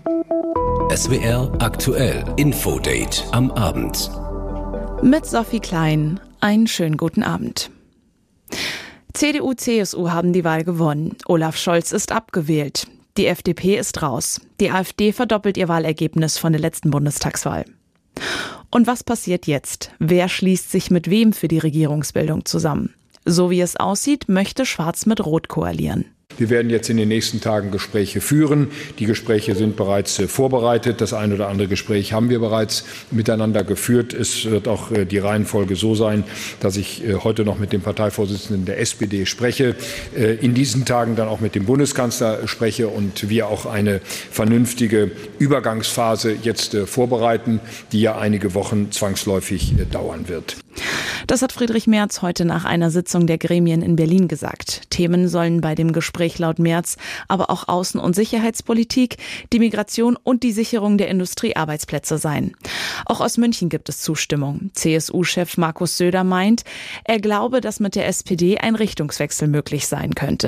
SWR aktuell Infodate am Abend. Mit Sophie Klein. Einen schönen guten Abend. CDU, CSU haben die Wahl gewonnen. Olaf Scholz ist abgewählt. Die FDP ist raus. Die AfD verdoppelt ihr Wahlergebnis von der letzten Bundestagswahl. Und was passiert jetzt? Wer schließt sich mit wem für die Regierungsbildung zusammen? So wie es aussieht, möchte Schwarz mit Rot koalieren. Wir werden jetzt in den nächsten Tagen Gespräche führen. Die Gespräche sind bereits vorbereitet. Das ein oder andere Gespräch haben wir bereits miteinander geführt. Es wird auch die Reihenfolge so sein, dass ich heute noch mit dem Parteivorsitzenden der SPD spreche, in diesen Tagen dann auch mit dem Bundeskanzler spreche und wir auch eine vernünftige Übergangsphase jetzt vorbereiten, die ja einige Wochen zwangsläufig dauern wird. Das hat Friedrich Merz heute nach einer Sitzung der Gremien in Berlin gesagt. Themen sollen bei dem Gespräch laut Merz aber auch Außen- und Sicherheitspolitik, die Migration und die Sicherung der Industriearbeitsplätze sein. Auch aus München gibt es Zustimmung. CSU-Chef Markus Söder meint, er glaube, dass mit der SPD ein Richtungswechsel möglich sein könnte.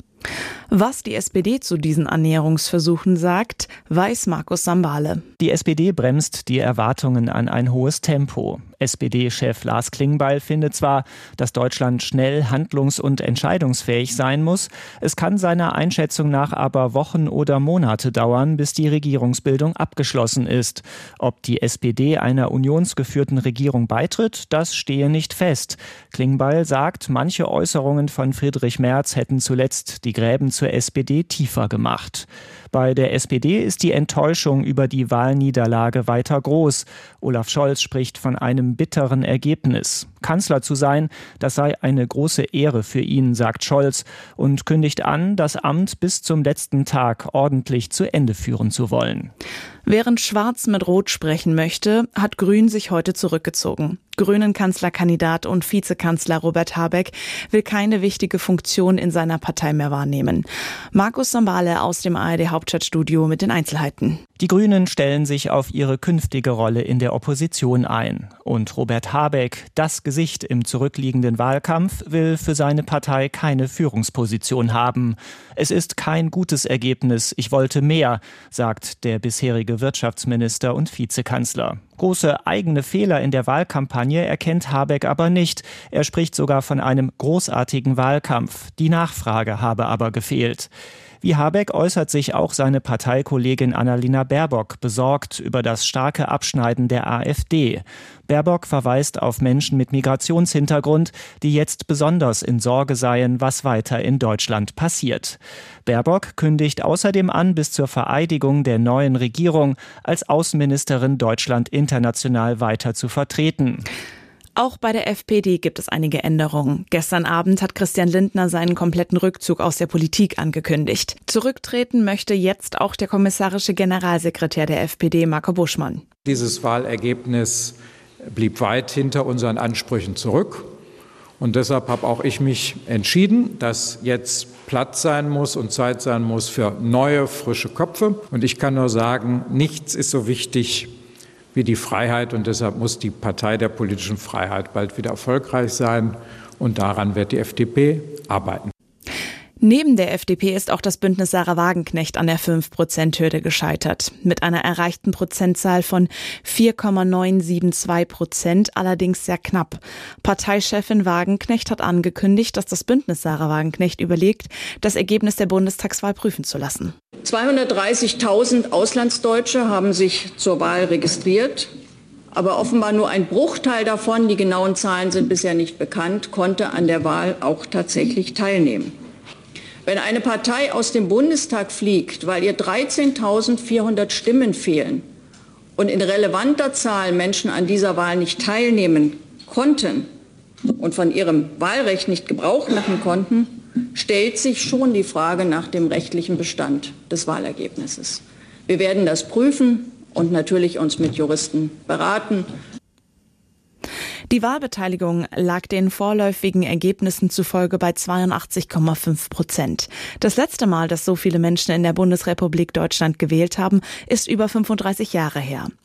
Was die SPD zu diesen Annäherungsversuchen sagt, weiß Markus Sambale. Die SPD bremst die Erwartungen an ein hohes Tempo. SPD-Chef Lars Klingbeil findet zwar, dass Deutschland schnell handlungs- und entscheidungsfähig sein muss. Es kann seiner Einschätzung nach aber Wochen oder Monate dauern, bis die Regierungsbildung abgeschlossen ist. Ob die SPD einer unionsgeführten Regierung beitritt, das stehe nicht fest. Klingbeil sagt, manche Äußerungen von Friedrich Merz hätten zuletzt die Gräben zur SPD tiefer gemacht. Bei der SPD ist die Enttäuschung über die Wahlniederlage weiter groß. Olaf Scholz spricht von einem bitteren Ergebnis. Kanzler zu sein, das sei eine große Ehre für ihn, sagt Scholz und kündigt an, das Amt bis zum letzten Tag ordentlich zu Ende führen zu wollen. Während Schwarz mit Rot sprechen möchte, hat Grün sich heute zurückgezogen. Grünen-Kanzlerkandidat und Vizekanzler Robert Habeck will keine wichtige Funktion in seiner Partei mehr wahrnehmen. Markus Sambale aus dem ARD-Hauptstadtstudio mit den Einzelheiten. Die Grünen stellen sich auf ihre künftige Rolle in der Opposition ein. Und Robert Habeck, das Gesicht im zurückliegenden Wahlkampf, will für seine Partei keine Führungsposition haben. Es ist kein gutes Ergebnis, ich wollte mehr, sagt der bisherige Wirtschaftsminister und Vizekanzler. Große eigene Fehler in der Wahlkampagne erkennt Habeck aber nicht. Er spricht sogar von einem großartigen Wahlkampf. Die Nachfrage habe aber gefehlt. Wie Habeck äußert sich auch seine Parteikollegin Annalena Baerbock besorgt über das starke Abschneiden der AfD. Baerbock verweist auf Menschen mit Migrationshintergrund, die jetzt besonders in Sorge seien, was weiter in Deutschland passiert. Baerbock kündigt außerdem an, bis zur Vereidigung der neuen Regierung als Außenministerin Deutschland international weiter zu vertreten. Auch bei der FPD gibt es einige Änderungen. Gestern Abend hat Christian Lindner seinen kompletten Rückzug aus der Politik angekündigt. Zurücktreten möchte jetzt auch der kommissarische Generalsekretär der FPD, Marco Buschmann. Dieses Wahlergebnis blieb weit hinter unseren Ansprüchen zurück. Und deshalb habe auch ich mich entschieden, dass jetzt Platz sein muss und Zeit sein muss für neue, frische Köpfe. Und ich kann nur sagen, nichts ist so wichtig wie die Freiheit. Und deshalb muss die Partei der politischen Freiheit bald wieder erfolgreich sein. Und daran wird die FDP arbeiten. Neben der FDP ist auch das Bündnis Sarah Wagenknecht an der 5%-Hürde gescheitert. Mit einer erreichten Prozentzahl von 4,972%, allerdings sehr knapp. Parteichefin Wagenknecht hat angekündigt, dass das Bündnis Sarah Wagenknecht überlegt, das Ergebnis der Bundestagswahl prüfen zu lassen. 230.000 Auslandsdeutsche haben sich zur Wahl registriert. Aber offenbar nur ein Bruchteil davon, die genauen Zahlen sind bisher nicht bekannt, konnte an der Wahl auch tatsächlich teilnehmen. Wenn eine Partei aus dem Bundestag fliegt, weil ihr 13.400 Stimmen fehlen und in relevanter Zahl Menschen an dieser Wahl nicht teilnehmen konnten und von ihrem Wahlrecht nicht Gebrauch machen konnten, stellt sich schon die Frage nach dem rechtlichen Bestand des Wahlergebnisses. Wir werden das prüfen und natürlich uns mit Juristen beraten. Die Wahlbeteiligung lag den vorläufigen Ergebnissen zufolge bei 82,5%. Das letzte Mal, dass so viele Menschen in der Bundesrepublik Deutschland gewählt haben, ist über 35 Jahre her.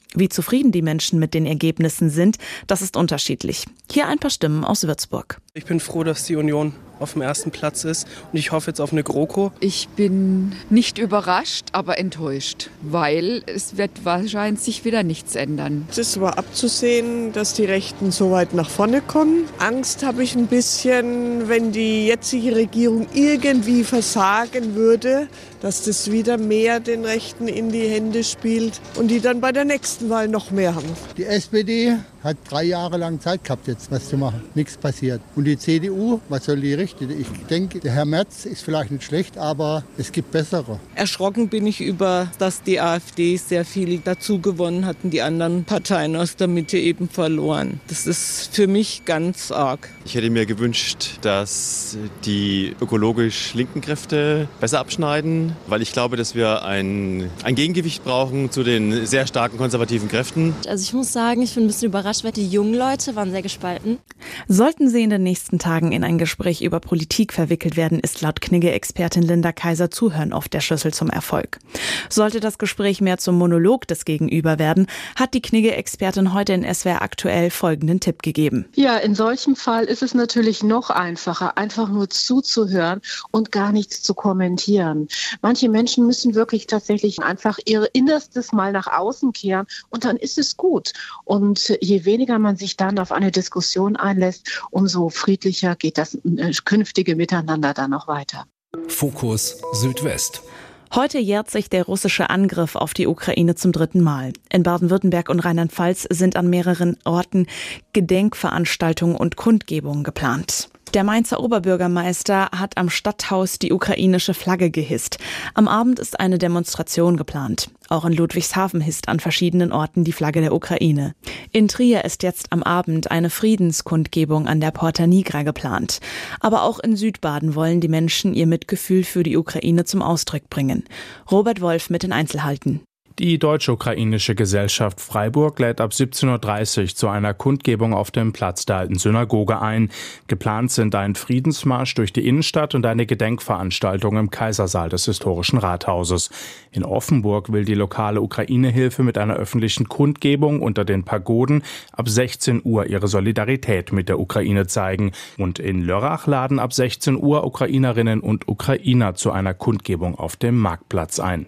Wie zufrieden die Menschen mit den Ergebnissen sind, das ist unterschiedlich. Hier ein paar Stimmen aus Würzburg. Ich bin froh, dass die Union auf dem ersten Platz ist und ich hoffe jetzt auf eine GroKo. Ich bin nicht überrascht, aber enttäuscht, weil es wird wahrscheinlich sich wieder nichts ändern. Es war abzusehen, dass die Rechten so weit nach vorne kommen. Angst habe ich ein bisschen, wenn die jetzige Regierung irgendwie versagen würde, dass das wieder mehr den Rechten in die Hände spielt und die dann bei der nächsten Wahl noch mehr haben. Die SPD hat 3 Jahre lang Zeit gehabt, jetzt was zu machen. Nichts passiert. Und die CDU, was soll die richten? Ich denke, der Herr Merz ist vielleicht nicht schlecht, aber es gibt bessere. Erschrocken bin ich über, dass die AfD sehr viel dazu gewonnen hat und die anderen Parteien aus der Mitte eben verloren. Das ist für mich ganz arg. Ich hätte mir gewünscht, dass die ökologisch linken Kräfte besser abschneiden, weil ich glaube, dass wir ein Gegengewicht brauchen zu den sehr starken konservativen Kräften. Also ich muss sagen, ich bin ein bisschen überrascht, weil die jungen Leute waren sehr gespalten. Sollten sie in den nächsten Tagen in ein Gespräch über Politik verwickelt werden, ist laut Knigge-Expertin Linda Kaiser Zuhören oft der Schlüssel zum Erfolg. Sollte das Gespräch mehr zum Monolog des Gegenüber werden, hat die Knigge-Expertin heute in SWR aktuell folgenden Tipp gegeben. Ja, in solchem Fall ist es natürlich noch einfacher, einfach nur zuzuhören und gar nichts zu kommentieren. Manche Menschen müssen wirklich tatsächlich einfach ihr Innerstes mal nach außen kehren und dann ist es gut. Und je weniger man sich dann auf eine Diskussion einlässt, umso friedlicher geht das künftige Miteinander dann noch weiter. Fokus Südwest. Heute jährt sich der russische Angriff auf die Ukraine zum 3. Mal. In Baden-Württemberg und Rheinland-Pfalz sind an mehreren Orten Gedenkveranstaltungen und Kundgebungen geplant. Der Mainzer Oberbürgermeister hat am Stadthaus die ukrainische Flagge gehisst. Am Abend ist eine Demonstration geplant. Auch in Ludwigshafen hisst an verschiedenen Orten die Flagge der Ukraine. In Trier ist jetzt am Abend eine Friedenskundgebung an der Porta Nigra geplant. Aber auch in Südbaden wollen die Menschen ihr Mitgefühl für die Ukraine zum Ausdruck bringen. Robert Wolf mit den Einzelheiten. Die Deutsch-Ukrainische Gesellschaft Freiburg lädt ab 17.30 Uhr zu einer Kundgebung auf dem Platz der Alten Synagoge ein. Geplant sind ein Friedensmarsch durch die Innenstadt und eine Gedenkveranstaltung im Kaisersaal des Historischen Rathauses. In Offenburg will die lokale Ukraine-Hilfe mit einer öffentlichen Kundgebung unter den Pagoden ab 16 Uhr ihre Solidarität mit der Ukraine zeigen. Und in Lörrach laden ab 16 Uhr Ukrainerinnen und Ukrainer zu einer Kundgebung auf dem Marktplatz ein.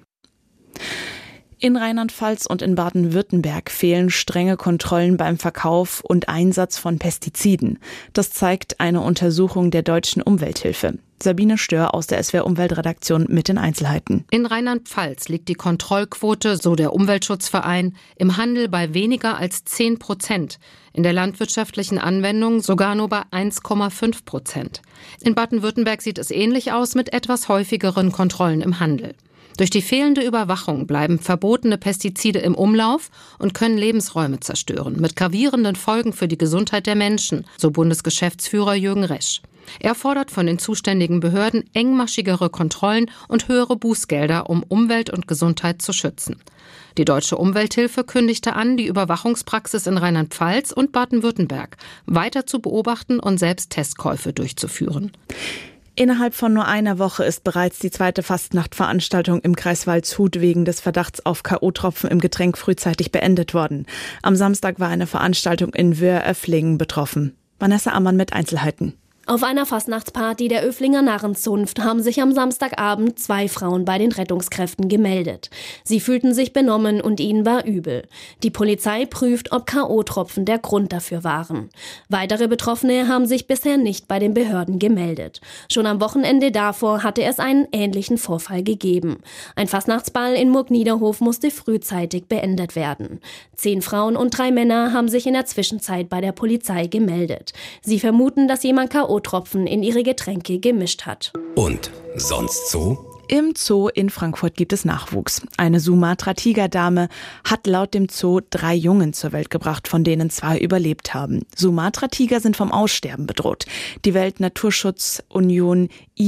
In Rheinland-Pfalz und in Baden-Württemberg fehlen strenge Kontrollen beim Verkauf und Einsatz von Pestiziden. Das zeigt eine Untersuchung der Deutschen Umwelthilfe. Sabine Stör aus der SWR-Umweltredaktion mit den Einzelheiten. In Rheinland-Pfalz liegt die Kontrollquote, so der Umweltschutzverein, im Handel bei weniger als 10%. In der landwirtschaftlichen Anwendung sogar nur bei 1,5%. In Baden-Württemberg sieht es ähnlich aus mit etwas häufigeren Kontrollen im Handel. Durch die fehlende Überwachung bleiben verbotene Pestizide im Umlauf und können Lebensräume zerstören, mit gravierenden Folgen für die Gesundheit der Menschen, so Bundesgeschäftsführer Jürgen Resch. Er fordert von den zuständigen Behörden engmaschigere Kontrollen und höhere Bußgelder, um Umwelt und Gesundheit zu schützen. Die Deutsche Umwelthilfe kündigte an, die Überwachungspraxis in Rheinland-Pfalz und Baden-Württemberg weiter zu beobachten und selbst Testkäufe durchzuführen. Innerhalb von nur einer Woche ist bereits die zweite Fastnachtveranstaltung im Kreis Waldshut wegen des Verdachts auf K.O.-Tropfen im Getränk frühzeitig beendet worden. Am Samstag war eine Veranstaltung in Wöhr-Öfflingen betroffen. Vanessa Ammann mit Einzelheiten. Auf einer Fastnachtsparty der Öflinger Narrenzunft haben sich am Samstagabend 2 Frauen bei den Rettungskräften gemeldet. Sie fühlten sich benommen und ihnen war übel. Die Polizei prüft, ob K.O.-Tropfen der Grund dafür waren. Weitere Betroffene haben sich bisher nicht bei den Behörden gemeldet. Schon am Wochenende davor hatte es einen ähnlichen Vorfall gegeben. Ein Fastnachtsball in Murgniederhof musste frühzeitig beendet werden. 10 Frauen und 3 Männer haben sich in der Zwischenzeit bei der Polizei gemeldet. Sie vermuten, dass jemand K.O.-Tropfen in ihre Getränke gemischt hat. Und sonst so? Im Zoo in Frankfurt gibt es Nachwuchs. Eine Sumatra-Tigerdame hat laut dem Zoo 3 Jungen zur Welt gebracht, von denen 2 überlebt haben. Sumatra-Tiger sind vom Aussterben bedroht. Die Weltnaturschutzunion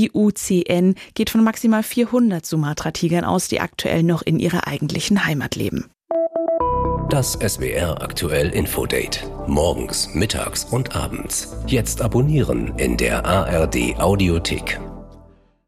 IUCN geht von maximal 400 Sumatra-Tigern aus, die aktuell noch in ihrer eigentlichen Heimat leben. Das SWR aktuell Infodate. Morgens, mittags und abends. Jetzt abonnieren in der ARD Audiothek.